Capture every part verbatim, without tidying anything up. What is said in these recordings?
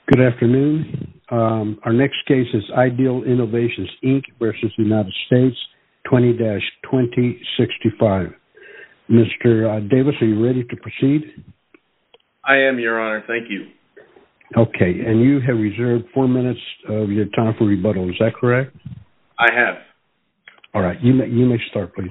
Good afternoon. Um, our next case is Ideal Innovations, Incorporated versus United States, twenty dash twenty sixty-five. Mister Uh, Davis, are you ready to proceed? I am, Your Honor. Thank you. Okay, and you have reserved four minutes of your time for rebuttal. Is that correct? I have. All right. You may, you may start, please.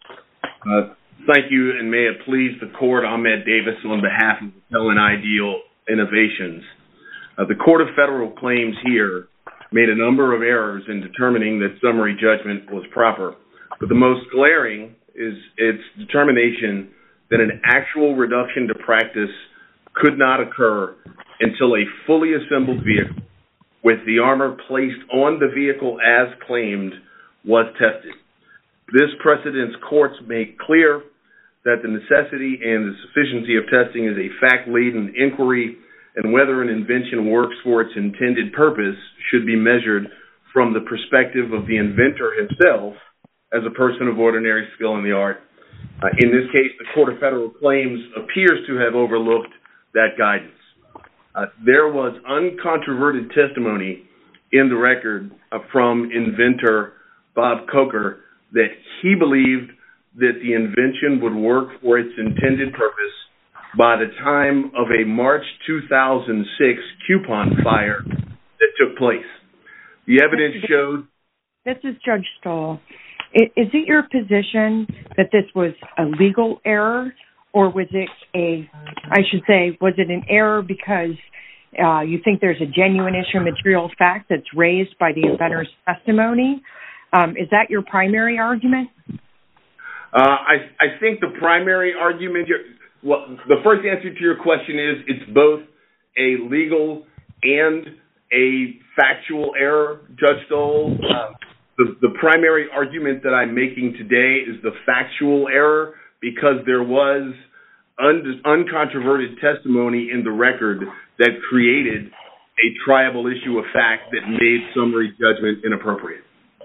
Uh, thank you, and may it please the Court, Ahmed Davis on behalf of Appellant Ideal Innovations. Uh, the Court of Federal Claims here made a number of errors in determining that summary judgment was proper. But the most glaring is its determination that an actual reduction to practice could not occur until a fully assembled vehicle with the armor placed on the vehicle as claimed was tested. This precedent's courts make clear that the necessity and the sufficiency of testing is a fact-laden inquiry, and whether an invention works for its intended purpose should be measured from the perspective of the inventor himself as a person of ordinary skill in the art. Uh, in this case, the Court of Federal Claims appears to have overlooked that guidance. Uh, there was uncontroverted testimony in the record uh, from inventor Bob Coker that he believed that the invention would work for its intended purpose by the time of a March two thousand six coupon fire that took place. The evidence showed... This is Judge Stoll. Is it your position that this was a legal error, or was it a, I should say, was it an error because uh, you think there's a genuine issue of material fact that's raised by the inventor's testimony? Um, is that your primary argument? Uh, I, I think the primary argument... Well, the first answer to your question is it's both a legal and a factual error, Judge Stoll. Uh, the, the primary argument that I'm making today is the factual error because there was un- uncontroverted testimony in the record that created a triable issue of fact that made summary judgment inappropriate.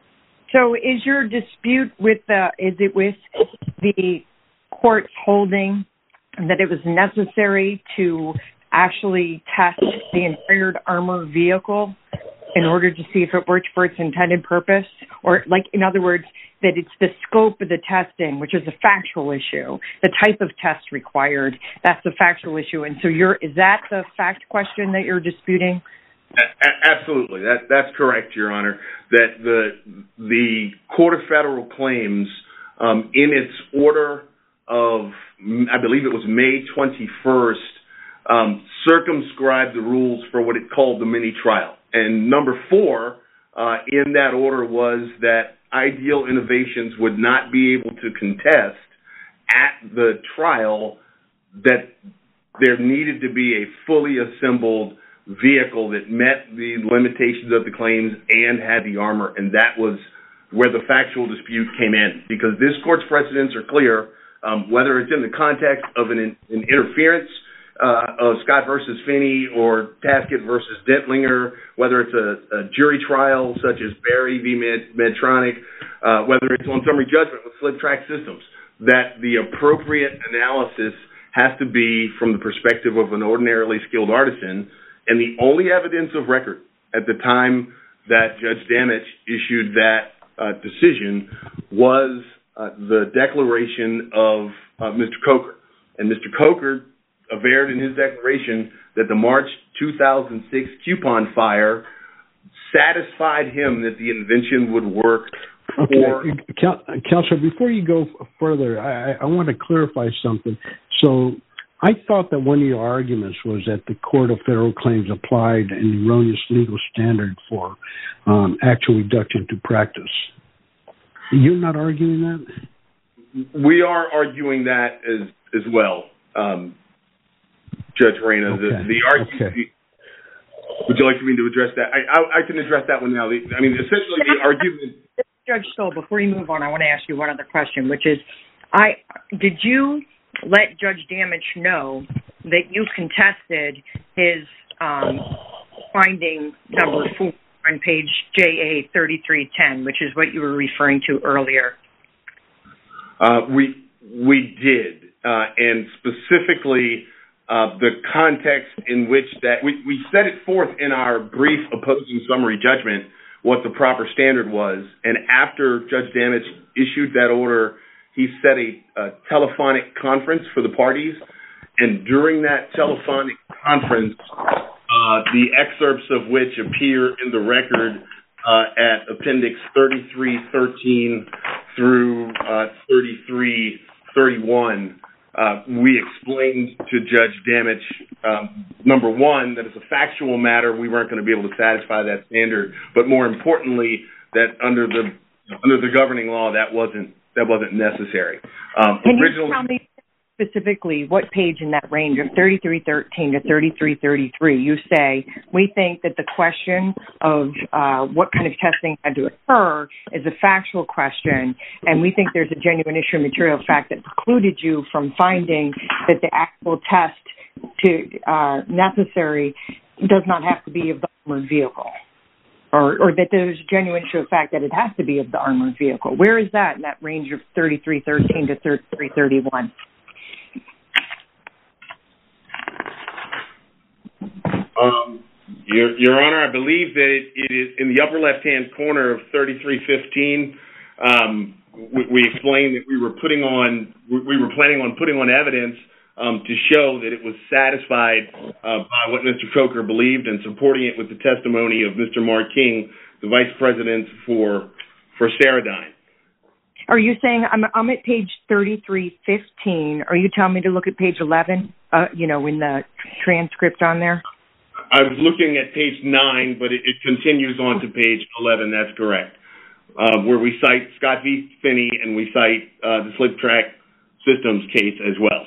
So is your dispute with the, is it with the court's holding that it was necessary to actually test the entire armored vehicle in order to see if it worked for its intended purpose? Or, like, in other words, that it's the scope of the testing, which is a factual issue, the type of test required, that's the factual issue. And so you're, is that the fact question that you're disputing? A- absolutely. That, that's correct, Your Honor. That the, the Court of Federal Claims, um, in its order of, I believe it was May twenty-first, um, circumscribed the rules for what it called the mini-trial. And number four uh, in that order was that Ideal Innovations would not be able to contest at the trial that there needed to be a fully assembled vehicle that met the limitations of the claims and had the armor, and that was where the factual dispute came in. Because this court's precedents are clear. Um, whether it's in the context of an, an interference uh, of Scott versus Finney or Taskett versus Dentlinger, whether it's a, a jury trial such as Berry v. Med, Medtronic, uh, whether it's on summary judgment with slip track systems, that the appropriate analysis has to be from the perspective of an ordinarily skilled artisan. And the only evidence of record at the time that Judge Damich issued that uh, decision was Uh, the declaration of uh, Mister Coker. And Mister Coker averred in his declaration that the March two thousand six coupon fire satisfied him that the invention would work for... Okay, Counselor, before you go further, I, I want to clarify something. So I thought that one of your arguments was that the Court of Federal Claims applied an erroneous legal standard for um, actual reduction to practice. You're not arguing that? We are arguing that as as well, um, Judge Reyna. Okay. The, the argument. Okay. Would you like me to address that? I, I, I can address that one now. I mean, essentially, the argument. Judge Stoll, before you move on, I want to ask you one other question, which is, I did you let Judge Damich know that you contested his um, finding number four on page J A thirty-three ten, which is what you were referring to earlier? Uh, we we did, uh, and specifically uh, the context in which that we, we set it forth in our brief opposing summary judgment what the proper standard was. And after Judge Damage issued that order, he set a, a telephonic conference for the parties. And during that telephonic conference, uh, the excerpts of which appear in the record uh, at Appendix thirty-three thirteen through uh, thirty-three thirty-one, uh, we explained to Judge Damage, um, number one, that as a factual matter, we weren't going to be able to satisfy that standard. But more importantly, that under the under the governing law, that wasn't that wasn't necessary. Um, Can originally, you tell me specifically what page in that range of thirty-three thirteen to thirty-three thirty-three you say we think that the question of uh, what kind of testing had to occur is a factual question, and we think there's a genuine issue of material fact that precluded you from finding that the actual test to uh, necessary does not have to be of the armored vehicle, or, or that there's a genuine issue of fact that it has to be of the armored vehicle. Where is that in that range of thirty-three thirteen to thirty-three thirty-one? Um, Your, Your Honor, I believe that it, it is in the upper left-hand corner of thirty-three fifteen. Um, we, we explained that we were putting on, we were planning on putting on evidence um, to show that it was satisfied uh, by what Mister Coker believed, and supporting it with the testimony of Mister Mark King, the Vice President for for Ceradyne. Are you saying I'm I'm at page thirty-three fifteen? Are you telling me to look at page eleven? Uh, you know, in the transcript on there. I was looking at page nine, but it, it continues on to page eleven. That's correct, uh, where we cite Scott v. Finney and we cite uh, the Slip Track Systems case as well.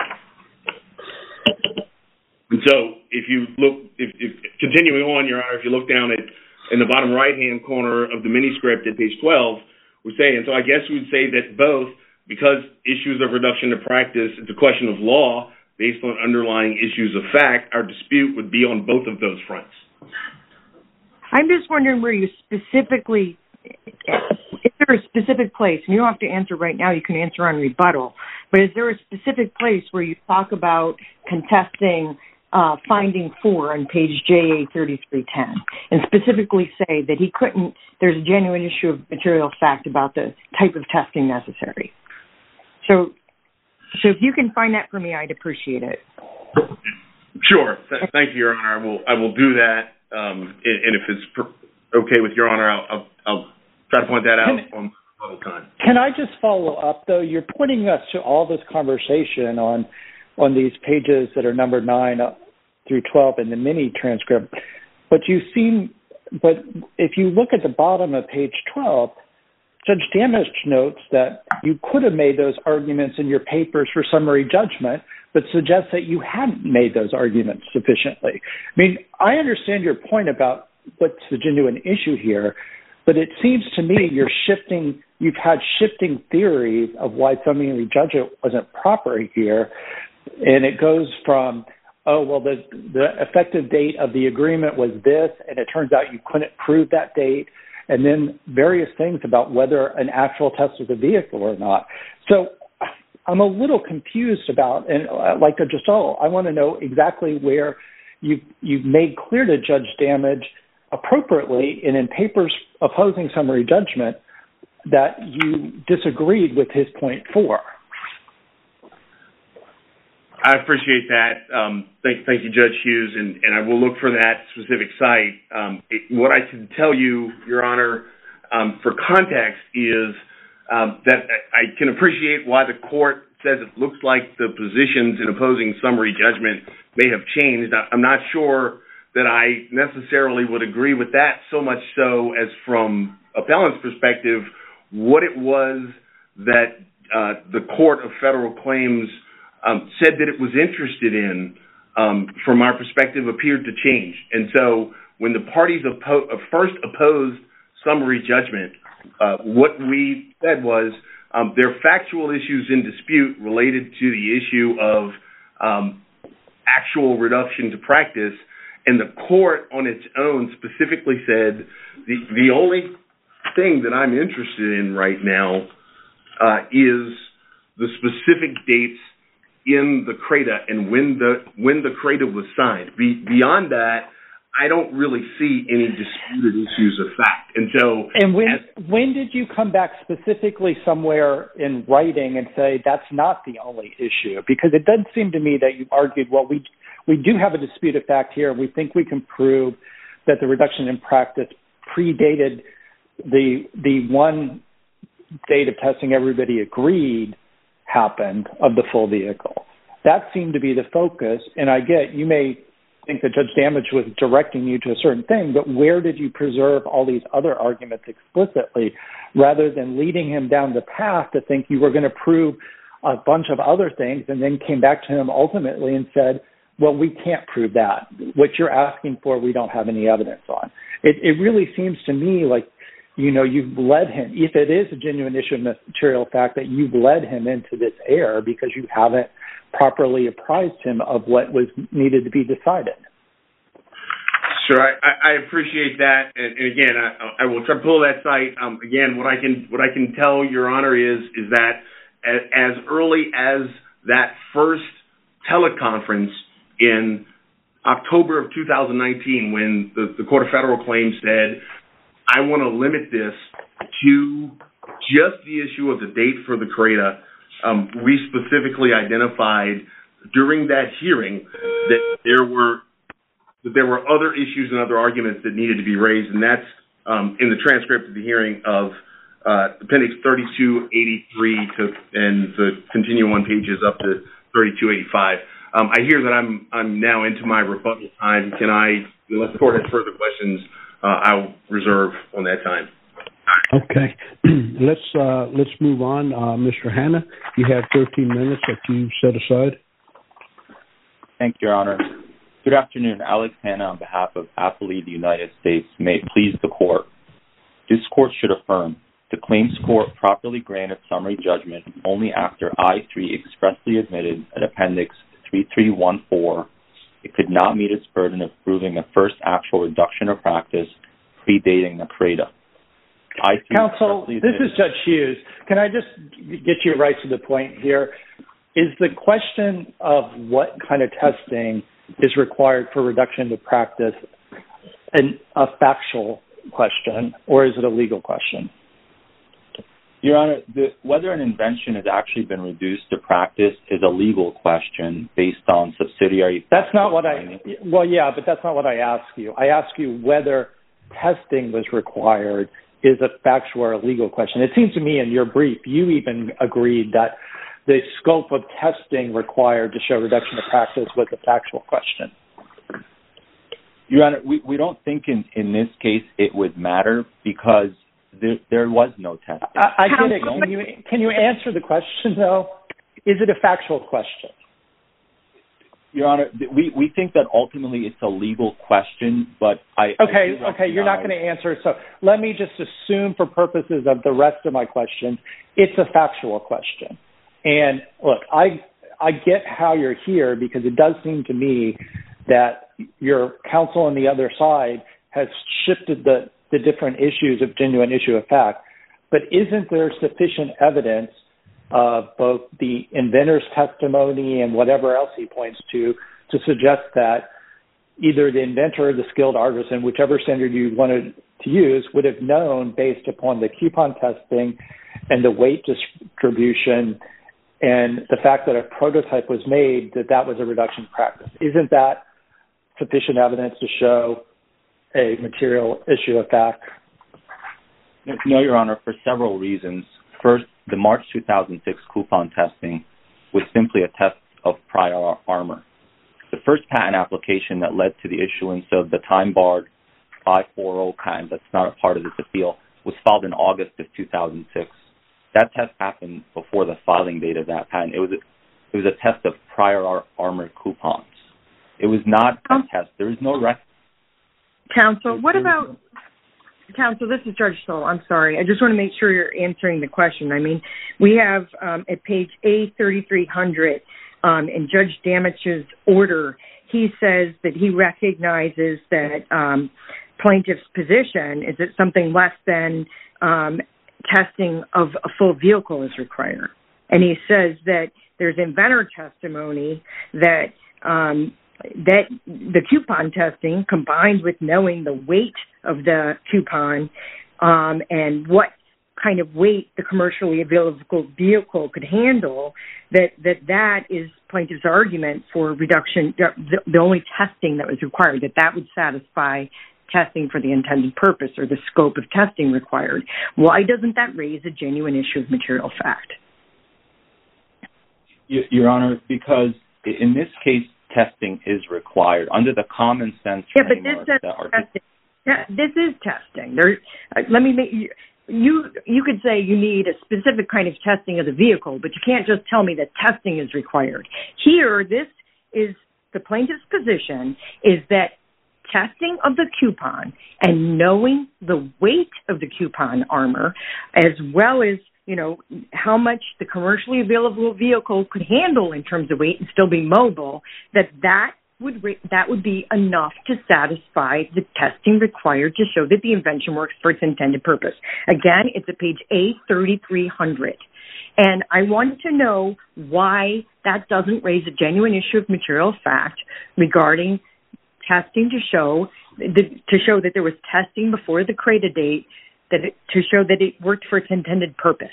And so, if you look, if, if continuing on, Your Honor, if you look down at in the bottom right-hand corner of the mini-script at page twelve, we say, and so I guess we'd say that both, because issues of reduction to practice, it's a question of law based on underlying issues of fact, our dispute would be on both of those fronts. I'm just wondering where you specifically, is there a specific place, and you don't have to answer right now, you can answer on rebuttal, but is there a specific place where you talk about contesting uh, finding four on page J A thirty-three ten, and specifically say that he couldn't, there's a genuine issue of material fact about the type of testing necessary. So, so if you can find that for me, I'd appreciate it. Sure. Th- thank you, Your Honor. I will, I will do that. Um, and, and if it's per- okay with Your Honor, I'll, I'll, I'll try to point that out can, on all the time. Can I just follow up, though? You're pointing us to all this conversation on on these pages that are numbered nine through twelve in the mini transcript, but you seem, but if you look at the bottom of page twelve, Judge Damage notes that you could have made those arguments in your papers for summary judgment, but suggests that you hadn't made those arguments sufficiently. I mean, I understand your point about what's the genuine issue here, but it seems to me you're shifting, you've had shifting theories of why summary judgment wasn't proper here, and it goes from, oh, well, the, the effective date of the agreement was this, and it turns out you couldn't prove that date, and then various things about whether an actual test was a vehicle or not. So I'm a little confused about, and like Judge Stoll, I want to know exactly where you've, you've made clear to Judge Damage appropriately and in papers opposing summary judgment that you disagreed with his point four. I appreciate that. Um, thank, thank you, Judge Hughes, and, and I will look for that specific site. Um, it, what I can tell you, Your Honor, um, for context is um, that I can appreciate why the court says it looks like the positions in opposing summary judgment may have changed. I'm not sure that I necessarily would agree with that, so much so as from appellant's perspective, what it was that uh, the Court of Federal Claims Um, said that it was interested in, um, from our perspective, appeared to change. And so when the parties oppo- uh, first opposed summary judgment, uh, what we said was um, there are factual issues in dispute related to the issue of um, actual reduction to practice, and the court on its own specifically said the, the only thing that I'm interested in right now uh, is the specific dates in the CRADA and when the when the CRADA was signed. Be, beyond that, I don't really see any disputed issues of fact. And so, and when as, when did you come back specifically somewhere in writing and say that's not the only issue? Because it does seem to me that you argued, well, we we do have a disputed fact here. We think we can prove that the reduction in practice predated the the one date of testing everybody agreed happened of the full vehicle. That seemed to be the focus. And I get, you may think that Judge Damage was directing you to a certain thing, but where did you preserve all these other arguments explicitly rather than leading him down the path to think you were going to prove a bunch of other things and then came back to him ultimately and said, well, we can't prove that. What you're asking for, we don't have any evidence on. It, it really seems to me like, you know, you've led him, if it is a genuine issue of material fact, that you've led him into this error because you haven't properly apprised him of what was needed to be decided. Sure, I, I appreciate that, and, and again, I, I will try to pull that site. Um, again, what I can what I can tell Your Honor is is that as, as early as that first teleconference in October of two thousand nineteen, when the, the Court of Federal Claims said, I want to limit this to just the issue of the date for the CRADA, um, we specifically identified during that hearing that there were that there were other issues and other arguments that needed to be raised, and that's um, in the transcript of the hearing of uh, Appendix thirty-two eighty-three to and the continuing on pages up to thirty-two eighty-five. Um, I hear that I'm I'm now into my rebuttal time. Can I, unless the court has further questions, uh, I'll reserve on that time. Okay, let's uh, let's move on. Uh, Mister Hanna, you have thirteen minutes that you set aside. Thank you, Your Honor. Good afternoon. Alex Hanna on behalf of Appellee the United States. May it please the court. This court should affirm the claims court properly granted summary judgment only after I three expressly admitted at Appendix thirty-three fourteen it could not meet its burden of proving a first actual reduction of practice predating the CRADA. Counsel, this is Judge Hughes. Can I just get you right to the point here? Is the question of what kind of testing is required for reduction to practice an, a factual question, or is it a legal question? Your Honor, the, whether an invention has actually been reduced to practice is a legal question based on subsidiary... That's not what I... Well, yeah, but that's not what I asked you. I asked you whether testing was required is a factual or a legal question. It seems to me in your brief, you even agreed that the scope of testing required to show reduction of practice was a factual question. Your Honor, we, we don't think in, in this case it would matter because there, there was no testing. I, I get it. Can you, can you answer the question, though? Is it a factual question? Your Honor, we, we think that ultimately it's a legal question, but I... Okay, I okay, you're not going to answer. So let me just assume for purposes of the rest of my questions, it's a factual question. And look, I I get how you're here because it does seem to me that your counsel on the other side has shifted the, the different issues of genuine issue of fact. But isn't there sufficient evidence of both the inventor's testimony and whatever else he points to to suggest that either the inventor or the skilled artisan, whichever standard you wanted to use, would have known based upon the coupon testing and the weight distribution and the fact that a prototype was made, that that was a reduction practice? Isn't that sufficient evidence to show a material issue of fact? No, Your Honor, for several reasons. First, the March two thousand six coupon testing was simply a test of prior armor. The first patent application that led to the issuance of the time-barred five forty patent that's not a part of this appeal was filed in August of two thousand six. That test happened before the filing date of that patent. It was a, it was a test of prior ar- armored coupons. It was not a um, test. There is no record. Counsel, what about... Counsel, this is Judge Stoll. I'm sorry. I just want to make sure you're answering the question. I mean, we have um, at page A thirty-three hundred um, in Judge Damage's order, he says that he recognizes that um, plaintiff's position is that something less than um, testing of a full vehicle is required. And he says that there's inventor testimony that um, that the coupon testing combined with knowing the weight of the coupon um, and what kind of weight the commercially available vehicle could handle, that that, that is plaintiff's argument for reduction, the, the only testing that was required, that that would satisfy testing for the intended purpose or the scope of testing required. Why doesn't that raise a genuine issue of material fact? Your Honor, because in this case, testing is required under the common sense yeah, but framework. This, that are... yeah, this is testing. There, uh, let me make you, you, you could say you need a specific kind of testing of the vehicle, but you can't just tell me that testing is required. Here, this is the plaintiff's position is that testing of the coupon and knowing the weight of the coupon armor, as well as, you know, how much the commercially available vehicle could handle in terms of weight and still be mobile, that that would that would be enough to satisfy the testing required to show that the invention works for its intended purpose. Again, it's at page A thirty-three hundred. And I want to know why that doesn't raise a genuine issue of material fact regarding testing to show to show that there was testing before the CRADA date that it, to show that it worked for its intended purpose.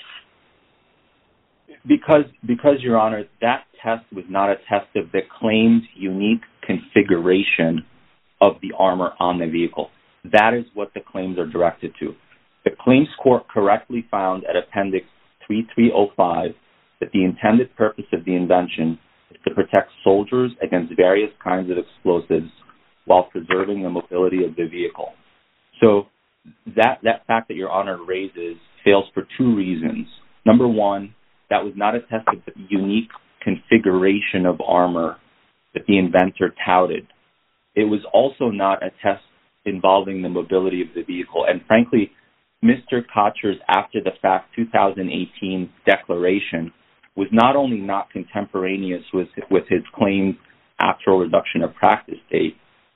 Because, because Your Honor, that test was not a test of the claimed unique configuration of the armor on the vehicle. That is what the claims are directed to. The claims court correctly found at Appendix thirty-three oh five that the intended purpose of the invention is to protect soldiers against various kinds of explosives while preserving the mobility of the vehicle. So that, that fact that Your Honor raises fails for two reasons. Number one, that was not a test of the unique configuration of armor that the inventor touted. It was also not a test involving the mobility of the vehicle. And frankly, Mister Kocher's after-the-fact two thousand eighteen declaration was not only not contemporaneous with, with his claimed actual reduction of practice date,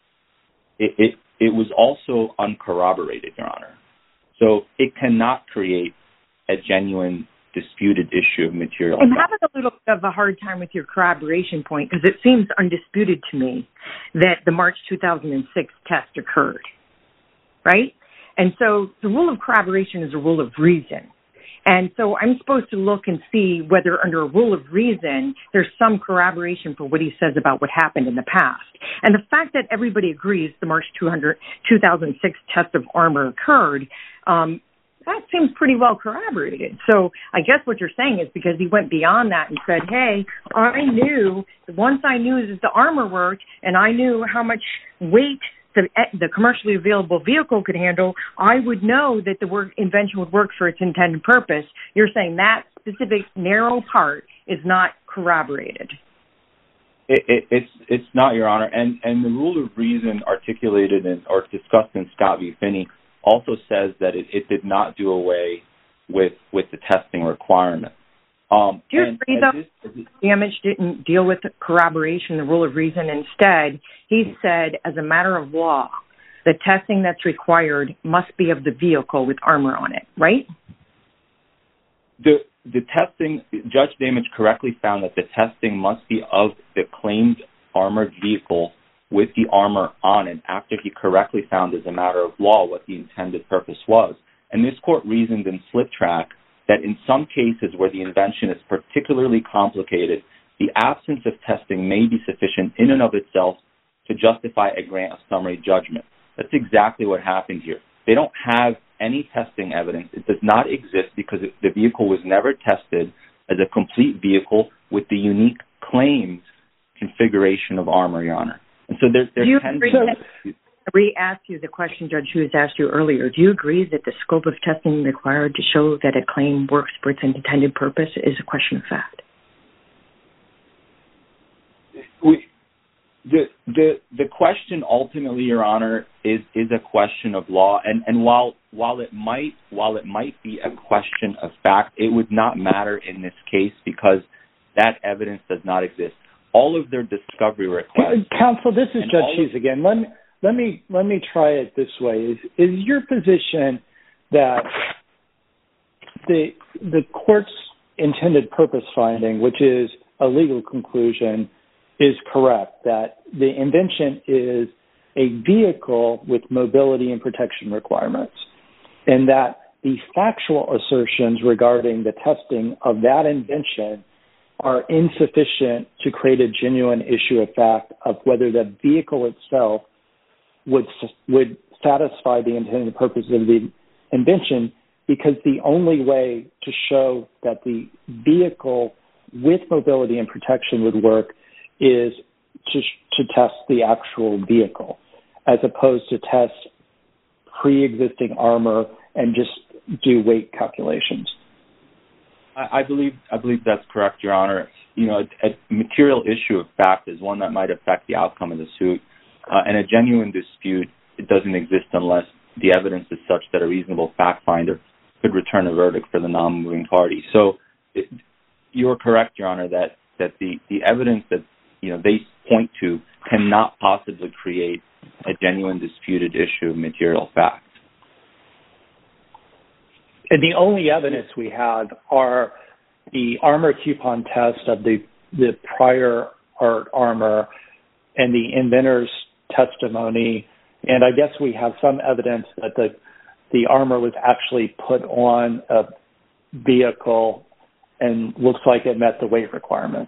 it, it, it was also uncorroborated, Your Honor. So it cannot create a genuine disputed issue of material. I'm having a little bit of a hard time with your corroboration point because it seems undisputed to me that the March two thousand six test occurred, right? And so the rule of corroboration is a rule of reason. And so I'm supposed to look and see whether under a rule of reason, there's some corroboration for what he says about what happened in the past. And the fact that everybody agrees the March two thousand six test of armor occurred, um, that seems pretty well corroborated. So I guess what you're saying is because he went beyond that and said, hey, I knew, once I knew that the armor worked and I knew how much weight the, the commercially available vehicle could handle, I would know that the work, invention would work for its intended purpose. You're saying that specific narrow part is not corroborated. It, it, it's it's not, Your Honor. And, and the rule of reason articulated in, or discussed in Scott v. Finney also says that it, it did not do away with with the testing requirement. Um, do you and, agree, and though, this, this, Damage didn't deal with the corroboration, the rule of reason? Instead, he said, as a matter of law, the testing that's required must be of the vehicle with armor on it, right? The the testing, Judge Damage correctly found that the testing must be of the claimed armored vehicle with the armor on it after he correctly found as a matter of law what the intended purpose was. And this court reasoned in Slip Track that in some cases where the invention is particularly complicated, the absence of testing may be sufficient in and of itself to justify a grant of summary judgment. That's exactly what happened here. They don't have any testing evidence. It does not exist because the vehicle was never tested as a complete vehicle with the unique claimed configuration of armor, Your Honor. And so there, there can be... I re-asked you the question Judge Hughes asked you earlier. Do you agree that the scope of testing required to show that a claim works for its intended purpose is a question of fact? We, the the the question ultimately, Your Honor, is is a question of law. And, and while while it might while it might be a question of fact, it would not matter in this case because that evidence does not exist. All of their discovery requests... Counsel, this is Judge Hughes of- again. Let me, let me let me try it this way. Is is your position that the the court's intended purpose finding, which is a legal conclusion, is correct, that the invention is a vehicle with mobility and protection requirements, and that the factual assertions regarding the testing of that invention are insufficient to create a genuine issue of fact of whether the vehicle itself would would satisfy the intended purpose of the invention, because the only way to show that the vehicle with mobility and protection would work is to, to test the actual vehicle, as opposed to test pre-existing armor and just do weight calculations. I, I believe I believe that's correct, Your Honor. You know, a, a material issue of fact is one that might affect the outcome of the suit, uh, and a genuine dispute, it doesn't exist unless the evidence is such that a reasonable fact finder could return a verdict for the non-moving party. So it, you're correct, Your Honor, that, that the, the evidence that you know they point to cannot possibly create a genuine disputed issue of material fact. And the only evidence we have are the armor coupon test of the the prior art armor and the inventor's testimony. And I guess we have some evidence that the the armor was actually put on a vehicle and looks like it met the weight requirements.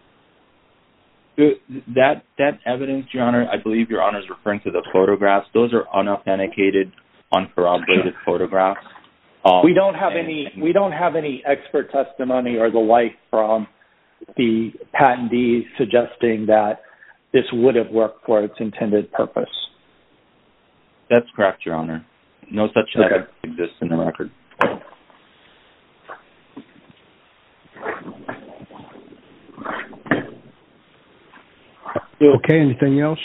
That that evidence, Your Honor, I believe Your Honor is referring to the photographs. Those are unauthenticated, uncorroborated photographs. Um, we don't have and, any. And, we don't have any expert testimony or the like from the patentee suggesting that this would have worked for its intended purpose. That's correct, Your Honor. No such okay. evidence exists in the record. Okay, anything else?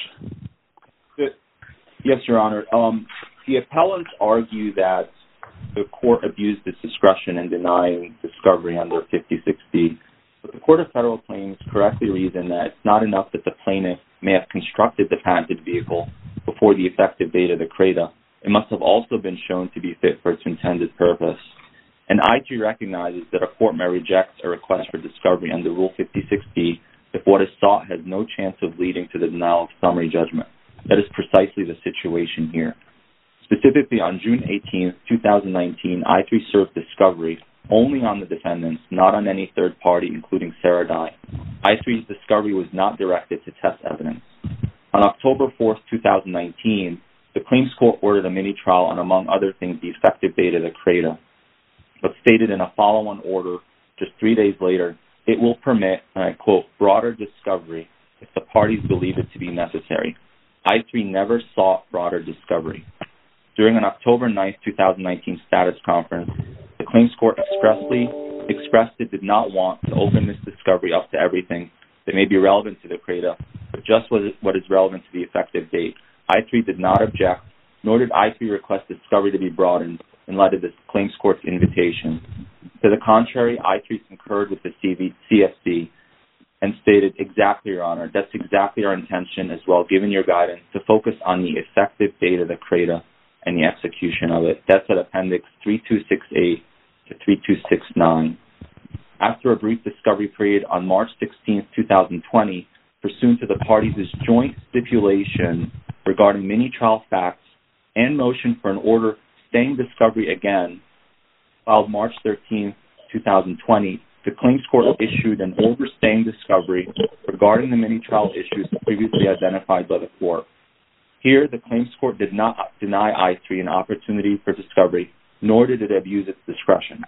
Yes, Your Honor. Um, the appellants argue that the court abused its discretion in denying discovery under fifty-six B, but the Court of Federal Claims correctly reasoned that it's not enough that the plaintiff may have constructed the patented vehicle before the effective date of the CRADA. It must have also been shown to be fit for its intended purpose. And I G recognizes that a court may reject a request for discovery under Rule fifty-six B if what is sought has no chance of leading to the denial of summary judgment. That is precisely the situation here. Specifically, on June eighteenth, twenty nineteen, I three served discovery only on the defendants, not on any third party, including Ceradyne. I three's discovery was not directed to test evidence. On October fourth, twenty nineteen, the claims court ordered a mini-trial on, among other things, the effective date of the CRADA, but stated in a follow-on order just three days later, it will permit, and I quote, broader discovery if the parties believe it to be necessary. I three never sought broader discovery. During an October ninth, twenty nineteen status conference, the claims court expressly expressed it did not want to open this discovery up to everything that may be relevant to the CRADA, but just what is, what is relevant to the effective date. I three did not object, nor did I three request discovery to be broadened in light of the claims court's invitation. To the contrary, I three concurred with the C F C and stated, exactly, Your Honor, that's exactly our intention as well, given your guidance, to focus on the effective date of the CRADA and the execution of it. That's at Appendix three two six eight to three two six nine. After a brief discovery period on March sixteenth, twenty twenty, pursuant to the parties' joint stipulation regarding mini-trial facts and motion for an order staying discovery again, filed March thirteenth, twenty twenty, the claims court issued an order staying discovery regarding the mini-trial issues previously identified by the court. Here, the claims court did not deny I three an opportunity for discovery, nor did it abuse its discretion.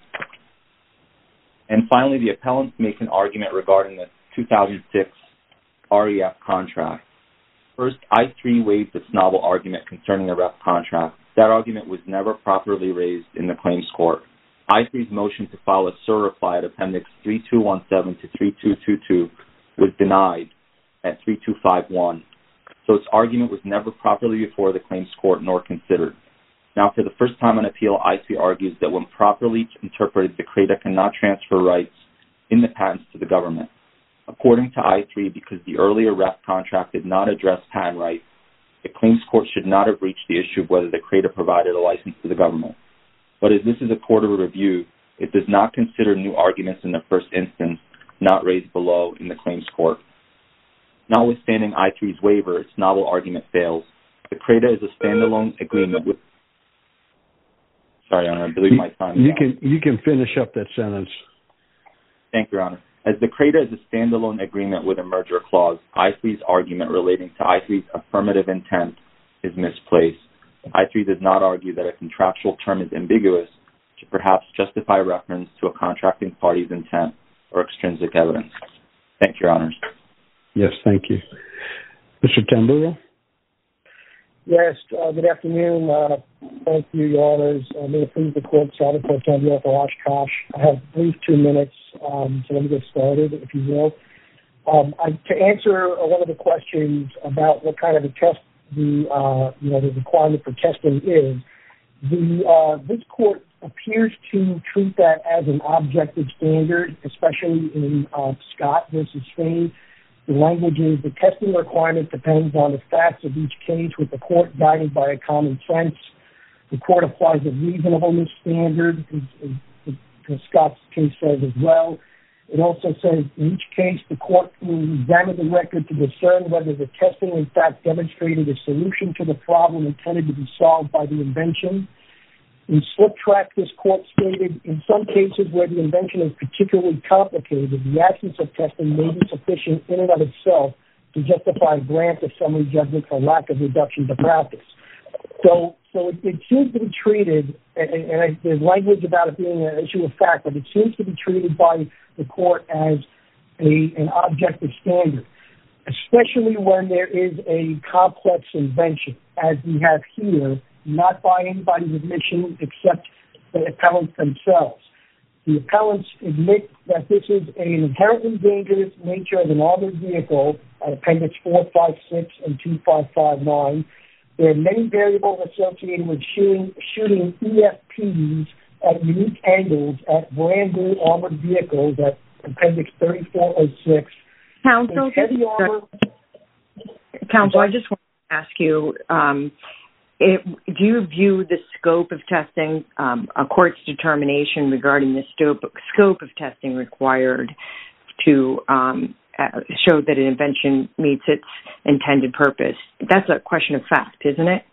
And finally, the appellants make an argument regarding the two thousand six R E F contract. First, I three waived its novel argument concerning the R E F contract. That argument was never properly raised in the claims court. I three's motion to file a S I R reply at Appendix three two one seven to three two two two was denied at three two five one. So its argument was never properly before the claims court nor considered. Now, for the first time on appeal, I three argues that when properly interpreted, the CRADA cannot transfer rights in the patents to the government. According to I three, because the earlier R E F contract did not address patent rights, the claims court should not have reached the issue of whether the CRADA provided a license to the government. But as this is a court of review, It does not consider new arguments in the first instance not raised below in the claims court. Notwithstanding I three's waiver, its novel argument fails. The CRADA is a standalone agreement with... Sorry, Your Honor, I believe my time is You out. can, you can finish up that sentence. Thank you, Your Honor. As the CRADA is a standalone agreement with a merger clause, I three's argument relating to I three's affirmative intent is misplaced. I three does not argue that a contractual term is ambiguous to perhaps justify reference to a contracting party's intent or extrinsic evidence. Thank you, Your Honors. Yes, thank you. Mister Tamburo? Yes, uh, good afternoon. Uh, thank you, Your Honors. Uh, may it please the Court, Salvatore Tamburo for Oshkosh. I have a brief two minutes, um, so let me get started, if you will. Um, I, to answer one of the questions about what kind of a test the uh, you know the requirement for testing is, the uh, this Court appears to treat that as an objective standard, especially in uh, Scott versus Spain. The language is the testing requirement depends on the facts of each case, with the Court guided by a common sense. The Court applies a reasonableness standard, as, as, as Scott's case says as well. It also says in each case, the Court will examine the record to discern whether the testing in fact demonstrated a solution to the problem intended to be solved by the invention. In Slip Track, this Court stated, in some cases where the invention is particularly complicated, the absence of testing may be sufficient in and of itself to justify a grant of summary judgment for lack of reduction to practice. So, so it, it seems to be treated, and, and I, there's language about it being an issue of fact, but it seems to be treated by the Court as a, an objective standard, especially when there is a complex invention, as we have here, not by anybody's admission except the appellants themselves. The appellants admit that this is an inherently dangerous nature of an armored vehicle at Appendix four five six and two five five nine. There are many variables associated with shooting, shooting E F Ps at unique angles at brand new armored vehicles at Appendix thirty-four oh six. Counsel, heavy armor... Counsel, I just want to ask you, um, It, do you view the scope of testing, um, a court's determination regarding the scope, scope of testing required to um, uh, show that an invention meets its intended purpose? That's a question of fact, isn't it?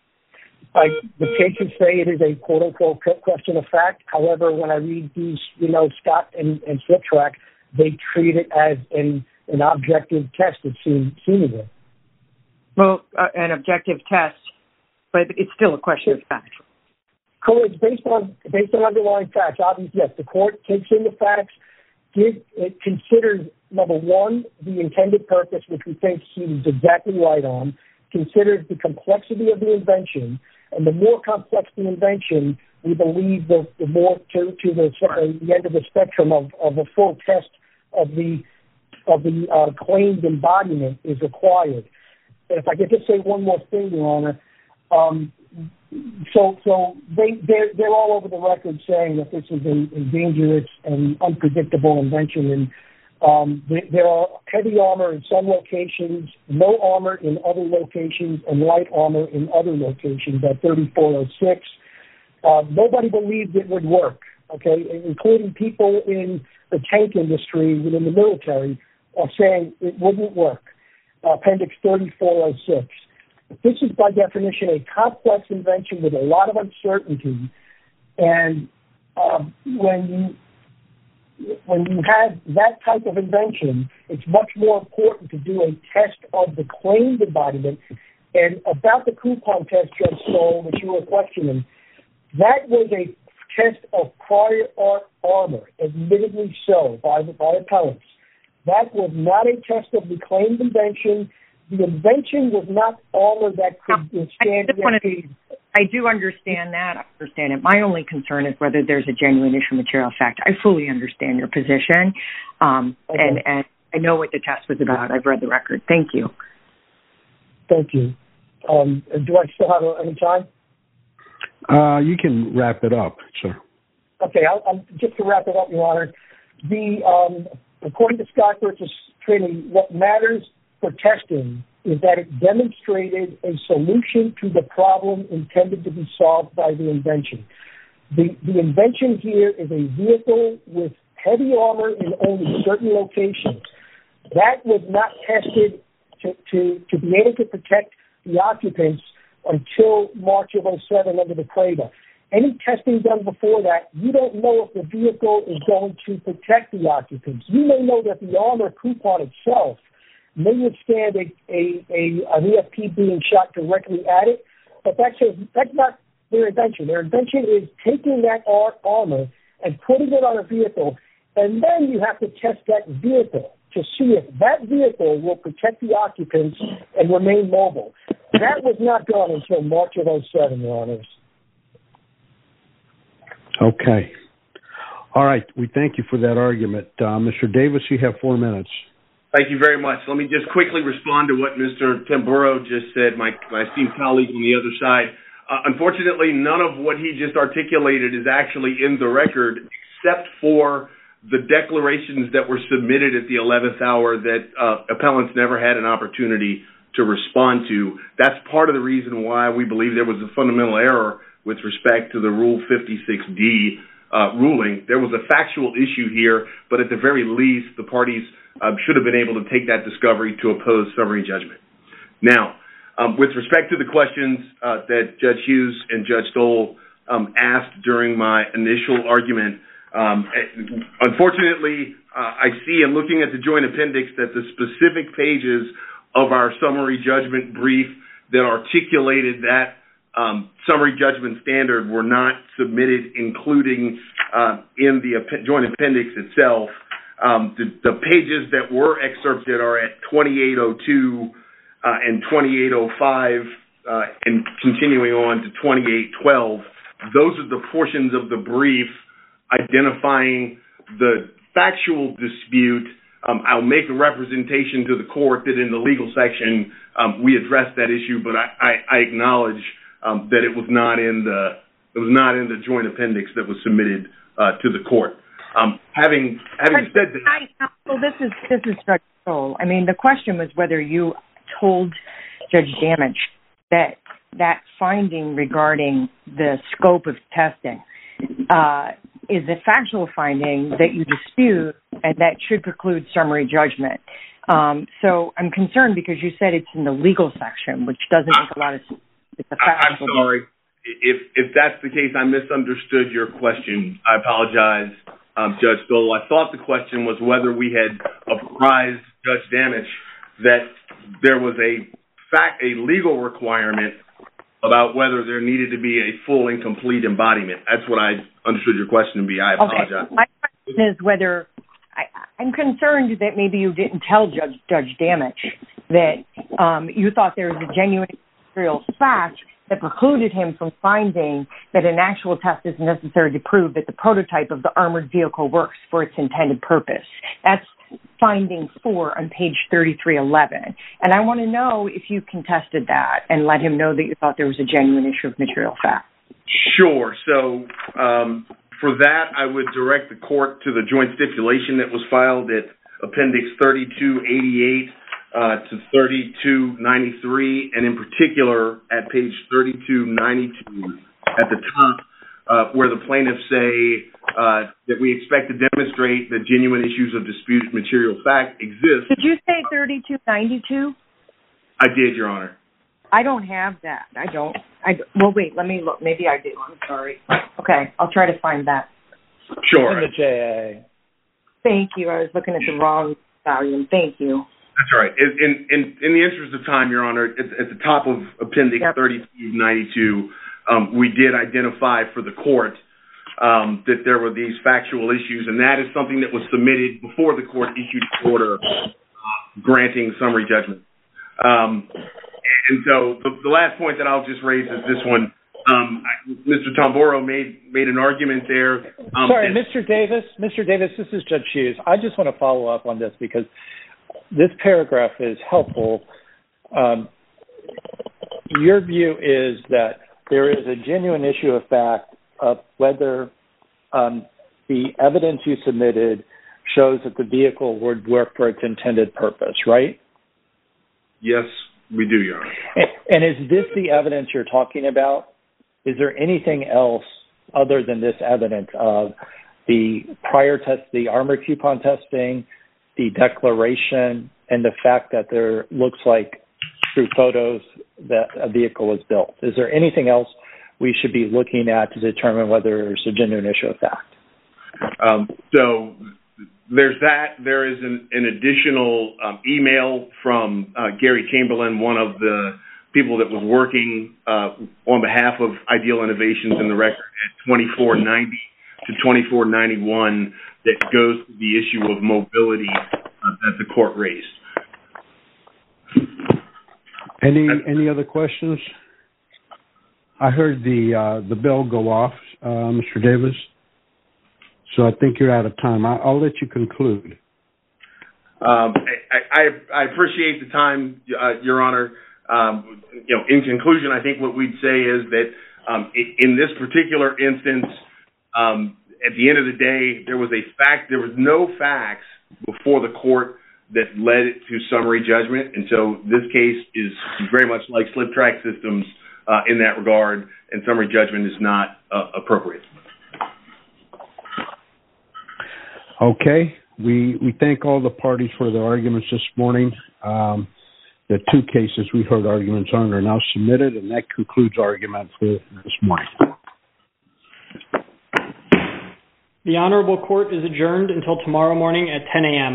I, the cases say it is a quote-unquote question of fact. However, when I read these, you know, Scott and, and Slip Track, they treat it as an, an objective test, it seems, seemingly. Well, uh, an objective test, but it's still a question of fact. Correct. It's based on based on underlying facts. Obviously, yes, the Court takes in the facts, give, it considers, number one, the intended purpose, which we think he was exactly right on, considers the complexity of the invention, and the more complex the invention, we believe the, the more to, to the, uh, the end of the spectrum of, of a full test of the of the uh, claimed embodiment is required. And if I could just say one more thing, Your Honor, um, so so they they're, they're all over the record saying that this is a, a dangerous and unpredictable invention, and um, there, there are heavy armor in some locations, no armor in other locations, and light armor in other locations at thirty-four oh six. Uh, nobody believed it would work, okay, including people in the tank industry within the military are saying it wouldn't work. Uh, Appendix thirty-four oh six. This is by definition a complex invention with a lot of uncertainty, and um, when you when you have that type of invention, it's much more important to do a test of the claimed embodiment. And about the coupon test, Judge Stoll, which you were questioning, that was a test of prior art armor, admittedly so, by the by appellants. That was not a test of the claimed invention. The invention was not armor that could withstand the I, to, I do understand that. I understand it. My only concern is whether there's a genuine issue of material fact. I fully understand your position, um, okay. and, and I know what the test was about. I've read the record. Thank you. Thank you. Um, do I still have any time? Uh, you can wrap it up, sir. Okay, I'll, I'll, just to wrap it up, Your Honor, the um, according to Scott versus Trinity, what matters for testing is that it demonstrated a solution to the problem intended to be solved by the invention. The, the invention here is a vehicle with heavy armor in only certain locations. That was not tested to, to, to be able to protect the occupants until March of oh seven under the CRADA. Any testing done before that, you don't know if the vehicle is going to protect the occupants. You may know that the armor coupon itself may withstand a, a, a, an E F P being shot directly at it, but that's, a, that's not their invention. Their invention is taking that ar- armor and putting it on a vehicle, and then you have to test that vehicle to see if that vehicle will protect the occupants and remain mobile. That was not done until March of oh seven, Your Honors. Okay. All right. We thank you for that argument. Uh, Mister Davis, you have four minutes. Thank you very much. Let me just quickly respond to what Mister Tamburo just said, my, my esteemed colleague on the other side. Uh, unfortunately, none of what he just articulated is actually in the record, except for the declarations that were submitted at the eleventh hour that uh, appellants never had an opportunity to respond to. That's part of the reason why we believe there was a fundamental error with respect to the Rule fifty-six D uh, ruling. There was a factual issue here, but at the very least, the parties uh, should have been able to take that discovery to oppose summary judgment. Now, um, with respect to the questions uh, that Judge Hughes and Judge Stoll um, asked during my initial argument, um, unfortunately, uh, I see in looking at the joint appendix that the specific pages of our summary judgment brief that articulated that Um, summary judgment standard were not submitted, including uh, in the ap- joint appendix itself. Um, the, the pages that were excerpted are at twenty-eight oh two uh, and twenty-eight oh five uh, and continuing on to twenty-eight twelve. Those are the portions of the brief identifying the factual dispute. Um, I'll make a representation to the court that in the legal section um, we addressed that issue, but I, I, I acknowledge Um, that it was not in the it was not in the joint appendix that was submitted uh, to the court. Um, having having but, said that, I, well, this is this is Judge Stoll. I mean, the question was whether you told Judge Damage that that finding regarding the scope of testing uh, is a factual finding that you dispute and that should preclude summary judgment. Um, so I'm concerned because you said it's in the legal section, which doesn't make a lot of sense. I'm sorry. If if that's the case, I misunderstood your question. I apologize, um, Judge Stoll. I thought the question was whether we had apprised Judge Damage that there was a fact, a legal requirement about whether there needed to be a full and complete embodiment. That's what I understood your question to be. I apologize. Okay. My question is whether I, I'm concerned that maybe you didn't tell Judge Judge Damage that um, you thought there was a genuine fact that precluded him from finding that an actual test is necessary to prove that the prototype of the armored vehicle works for its intended purpose. That's finding four on page thirty-three eleven. And I want to know if you contested that and let him know that you thought there was a genuine issue of material fact. Sure. So um, for that, I would direct the court to the joint stipulation that was filed at Appendix thirty-two eighty-eight Uh, to thirty-two ninety-three, and in particular at page thirty-two ninety-two at the top, uh, where the plaintiffs say uh, that we expect to demonstrate that genuine issues of disputed material fact exist. Did you say thirty-two ninety-two? I did, Your Honor. I don't have that. I don't. I well, wait. Let me look. Maybe I do. I'm sorry. Okay, I'll try to find that. Sure. In the J A. Thank you. I was looking at the wrong volume. Thank you. That's all right. In, in, in the interest of time, Your Honor, at, at the top of Appendix yep. thirty-two ninety-two, um, we did identify for the court um, that there were these factual issues, and that is something that was submitted before the court issued the order uh, granting summary judgment. Um, and so the, the last point that I'll just raise is this one. Um, Mister Tamburo made made an argument there. Um, Sorry, Mister Davis. Mister Davis, this is Judge Hughes. I just want to follow up on this because this paragraph is helpful. Um, your view is that there is a genuine issue of fact of whether um, the evidence you submitted shows that the vehicle would work for its intended purpose, right? Yes, we do, Your Honor. And, and is this the evidence you're talking about? Is there anything else other than this evidence of the prior test, the armor coupon testing, the declaration, and the fact that there looks like through photos that a vehicle was built? Is there anything else we should be looking at to determine whether there's a genuine issue of fact? Um, so there's that. There is an, an additional um, email from uh, Gary Chamberlain, one of the people that was working uh, on behalf of Ideal Innovations in the record at twenty-four ninety to twenty-four ninety-one that goes to the issue of mobility uh, that the court raised. Any any other questions? I heard the uh, the bell go off, uh, Mister Davis. So I think you're out of time. I, I'll let you conclude. Um, I, I, I appreciate the time, uh, Your Honor. Um, you know, in conclusion, I think what we'd say is that um, in this particular instance, um, at the end of the day, there was a fact. There was no facts before the court that led it to summary judgment, and so this case is very much like slip track systems uh, in that regard, and summary judgment is not uh, appropriate. Okay. We we thank all the parties for their arguments this morning. Um, the two cases we heard arguments on are now submitted, and that concludes argument for this morning. The Honorable Court is adjourned until tomorrow morning at ten a.m.